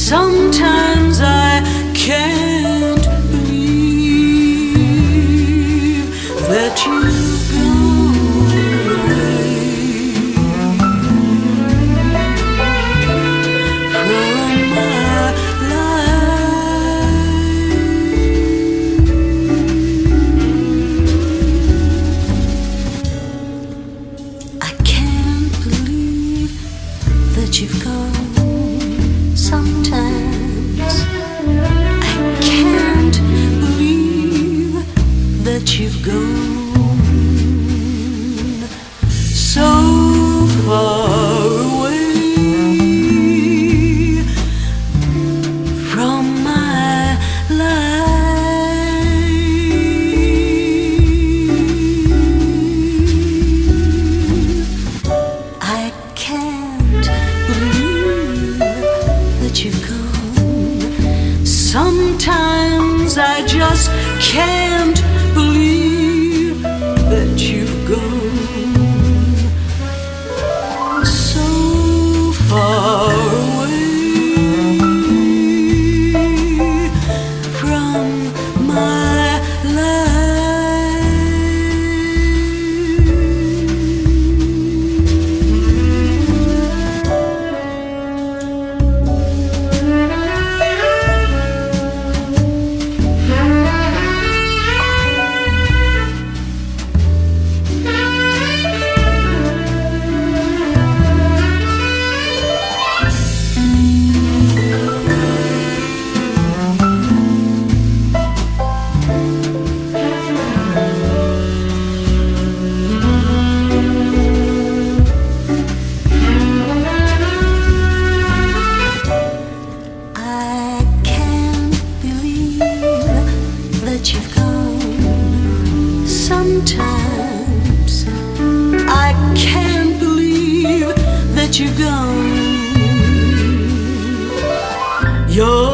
Sometimes I can't believe that you've gone away from my life. I can't believe that you've gone. Sometimes I can't believe that you've gone so far away from my life. I can't believe that you've gone. Sometimes I just can't believe that you've gone so far away from my life. You've gone. Sometimes I can't believe that you're gone. You're